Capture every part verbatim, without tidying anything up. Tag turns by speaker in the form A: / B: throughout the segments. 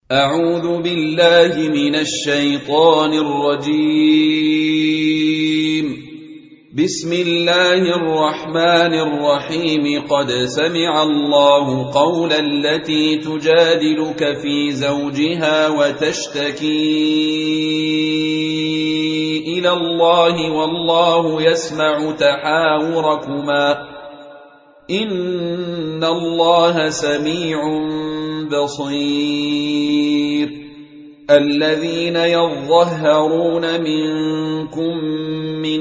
A: أعوذ بالله من الشيطان الرجيم. بسم الله الرحمن الرحيم. قد سمع الله قول التي تجادلك في زوجها وتشتكي إلى الله والله يسمع تحاوركما إن الله سميع بصير. الذين يظهرون منكم من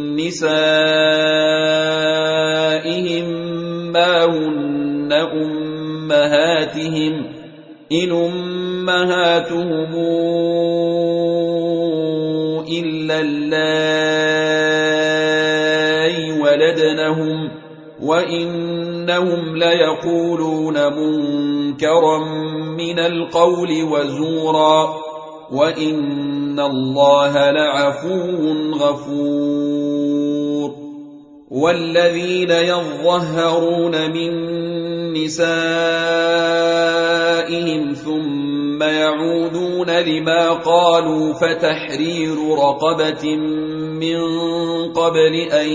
A: نسائهم ما هن أمهاتهم إن أمهاتهم إلا اللائي ولدنهم وإنهم ليقولون منكرا من القول وزورا وإن الله لعفو غفور. والذين يظهرون من نسائهم ثم يعودون لما قالوا فتحرير رقبة من قبل أن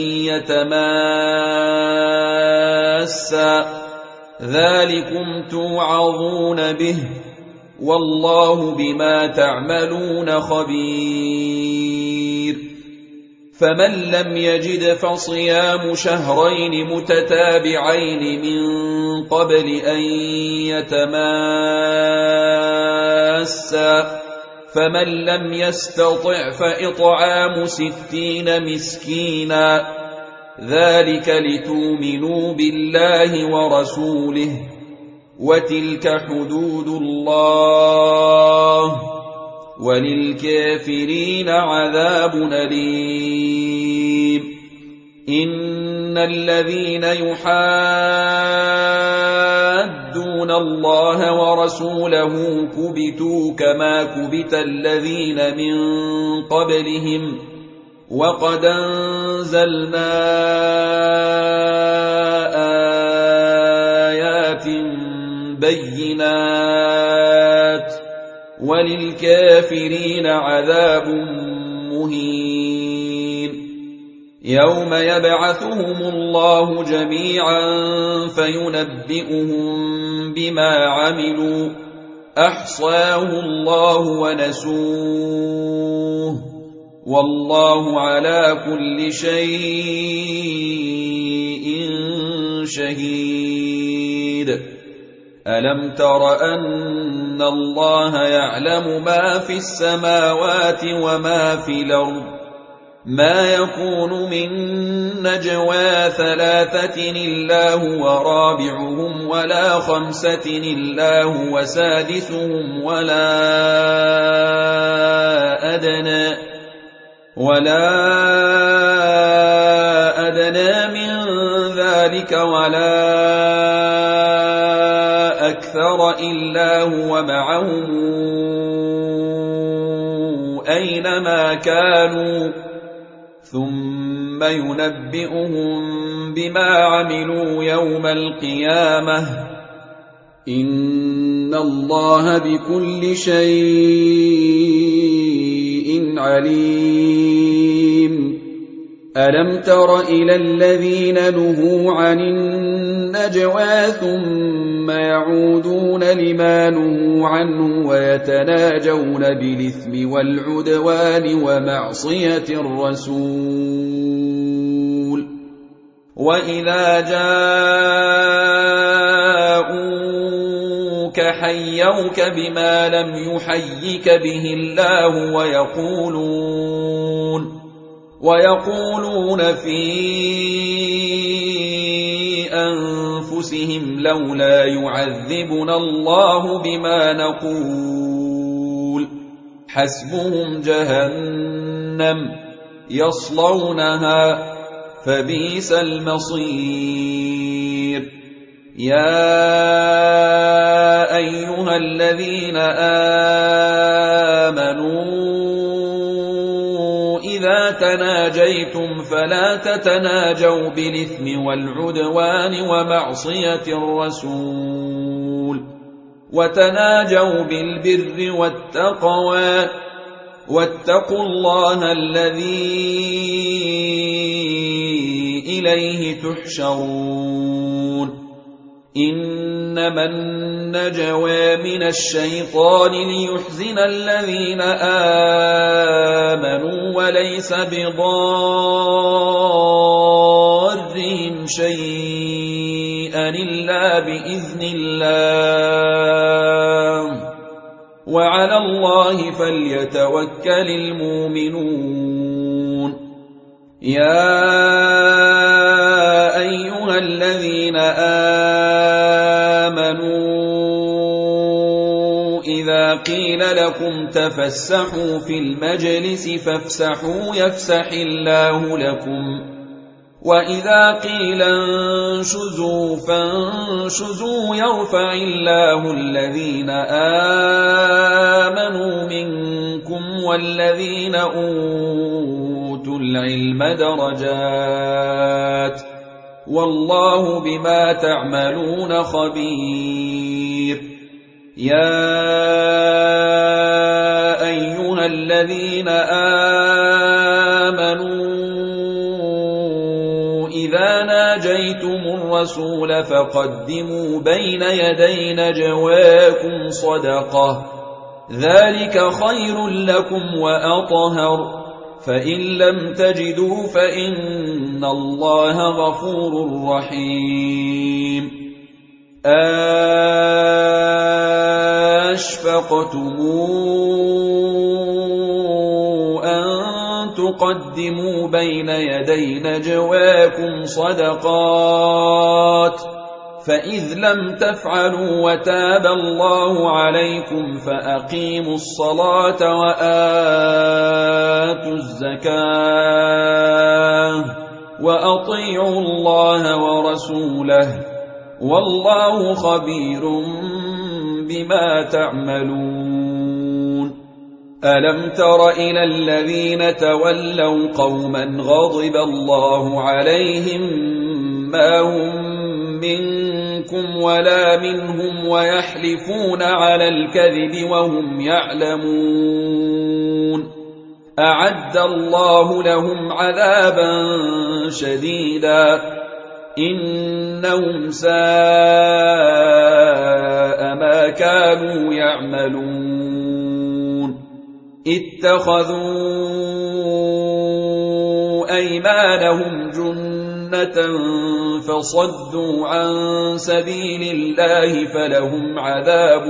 A: يتماسا ذلكم توعظون به والله بما تعملون خبير. فمن لم يجد فصيام شهرين متتابعين من قبل أن يتماسا فمن لم يستطع فإطعام ستين مسكينا ذلك لتؤمنوا بالله ورسوله وتلك حدود الله وللكافرين عذاب أليم. إن الذين يحادون الله ورسوله كبتوا كما كبت الذين من قبلهم وقد أنزلنا آيات بينات وللكافرين عذاب مهين. يوم يبعثهم الله جميعا فينبئهم بما عملوا أحصاه الله ونسوه والله على كل شيء شهيد. ألم تر أن الله يعلم ما في السماوات وما في الأرض ما يكون من نجوى ثلاثة إلا هو رابعهم ولا خمسة إلا هو سادسهم ولا أدنى ولا أدنى من ذلك ولا أكثر إلا هو معهم أينما كانوا ثم ينبئهم بما عملوا يوم القيامة إن الله بكل شيء عليم. ألم تر إلى الذين نهوا عن النجوى ثم يعودون لما نهوا عنه ويتناجون بالإثم والعدوان ومعصية الرسول وإذا جاءوك حيوك بما لم يحيك به الله ويقولون ويقولون في أنفسهم لولا يعذبنا الله بما نقول حسبهم جهنم يصلونها فبئس المصير. يا أيها الذين آمنوا إذا تناجيتم فلا تتناجوا بالإثم والعدوان ومعصية الرسول وتناجوا بالبر والتقوى واتقوا الله الذي إليه تحشرون إنما النجوى من الشيطان ليحزن الذين آمنوا وليس بضارهم شيئا إلا بإذن الله وعلى الله فليتوكل المؤمنون يا أيها الذين آمنوا إذا قيل لكم تفسحوا في المجلس فافسحوا يفسح الله لكم وإذا قيل انشزوا فانشزوا يرفع الله الذين آمنوا منكم والذين أوتوا العلم درجات والله بما تعملون خبير يا أيها الذين آمنوا إذا ناجيتم الرسول فقدموا بين يدي نجواكم صدقة ذلك خير لكم وأطهر فإن لم تجدوا فإن الله غفور رحيم أشفقتم تقدموا بين يدي نجواكم صدقات فإذ لم تفعلوا وتاب الله عليكم فأقيموا الصلاة وآتوا الزكاة وأطيعوا الله ورسوله والله خبير بما تعملون ألم تر إلى الذين تولوا قوما غضب الله عليهم ما هم منكم ولا منهم ويحلفون على الكذب وهم يعلمون أعد الله لهم عذابا شديدا إنهم ساء ما كانوا يعملون اتخذوا أيمانهم جنة فصدوا عن سبيل الله فلهم عذاب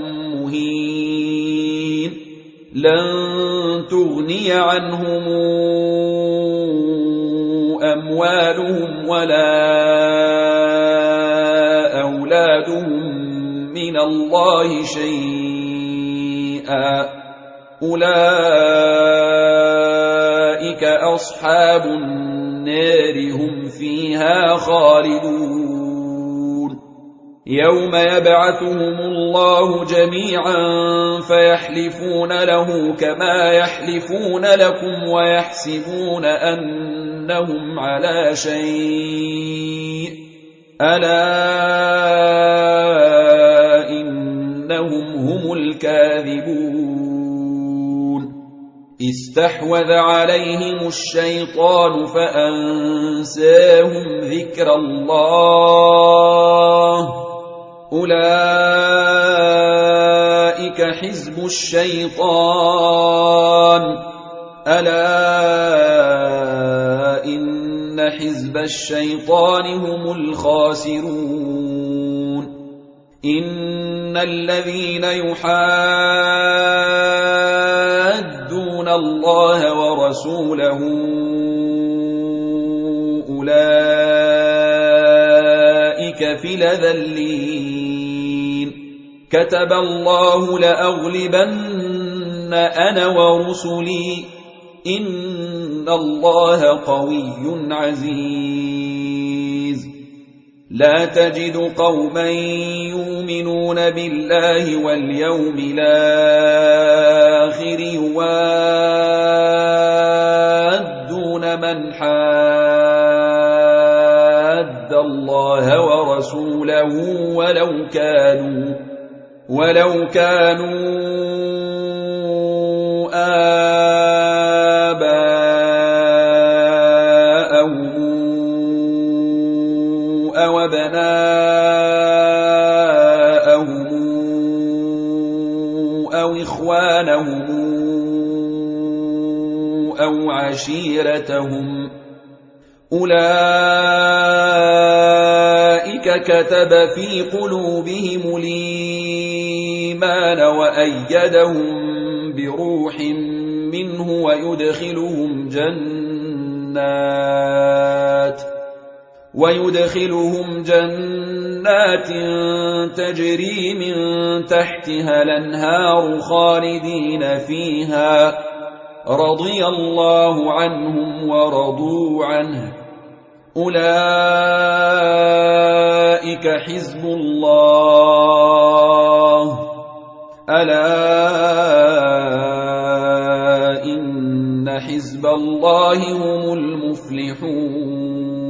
A: مهين لن تغني عنهم أموالهم ولا أولادهم من الله شيئا أولئك أصحاب النار هم فيها خالدون يوم يبعثهم الله جميعا فيحلفون له كما يحلفون لكم ويحسبون أنهم على شيء ألا إنهم هم الكاذبون استحوذ عليهم الشيطان فأنساهم ذكر الله أولئك حزب الشيطان ألا إن حزب الشيطان هم الخاسرون إن الذين يحادون الله ورسوله أولئك في الأذلين كتب الله لأغلبن أنا ورسلي إن الله قوي عزيز لا تجد قوما يؤمنون بالله واليوم الآخر يوادون من حاد الله ورسوله ولو كانوا ولو كانوا آباءهم أو أبناءهم أو إخوانهم أو عشيرتهم أولئك كتب في قلوبهم الإيمان وأيدهم بروح منه ويدخلهم جنات ويدخلهم جنات تجري من تحتها الأنهار خالدين فيها رضي الله عنهم ورضوا عنه أولئك حزب الله ألا إن حزب الله هم المفلحون